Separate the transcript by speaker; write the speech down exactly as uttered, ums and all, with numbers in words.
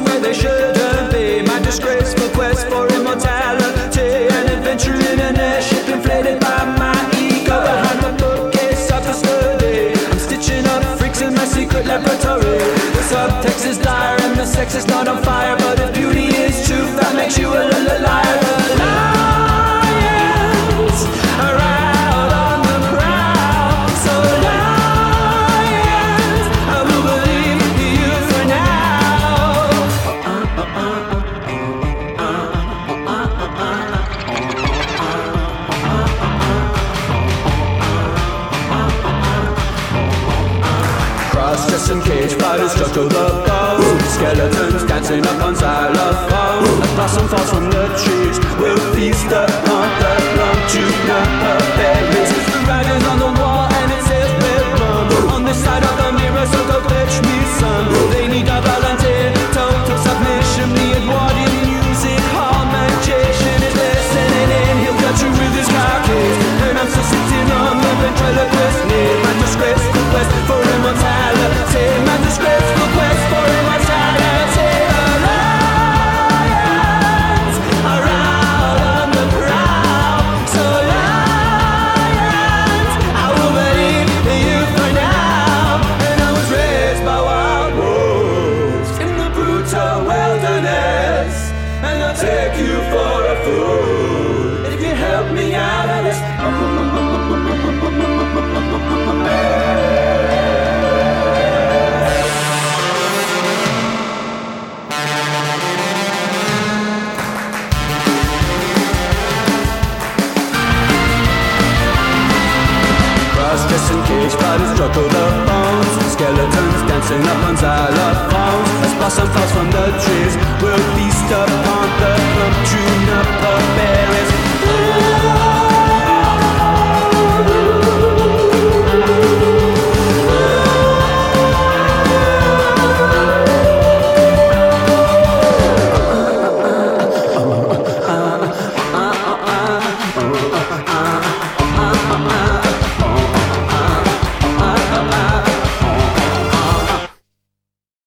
Speaker 1: somewhere they shouldn't be. My disgraceful quest for immortality, an adventure in an airship inflated by my ego. Behind the bookcase of the study, I'm stitching up freaks in my secret laboratory. The subtext is dire and the sex is not on fire, but if beauty is truth, that makes you a little liar. The lions are out on the prowl, so lions, I will believe you for now. Cross-dressing cage fighters juggle the bones, skeletons dancing up on xylophones. A blossom falls from the trees, we'll feast upon the longitudinal berries. The writing's on the wall and it says we're wrong. On this side of the mirror, so go fetch me some. They need a volunteer, total submission. The Edwardian music hall magician is listening in. He'll cut you with his carcase, and I'm still sitting on the ventriloquist knee. My disgraceful quest for immortality, my disgraceful quest for immortality. The lions are out on the prowl, so lions, I will believe you for now. And I was raised by wild wolves in the brutal wilderness, and I'll take you for a fool if you help me out of this. Cross-dressing cage fighters juggle the bones, skeletons dancing up on xylophones. As blossom falls from the trees, we'll feast up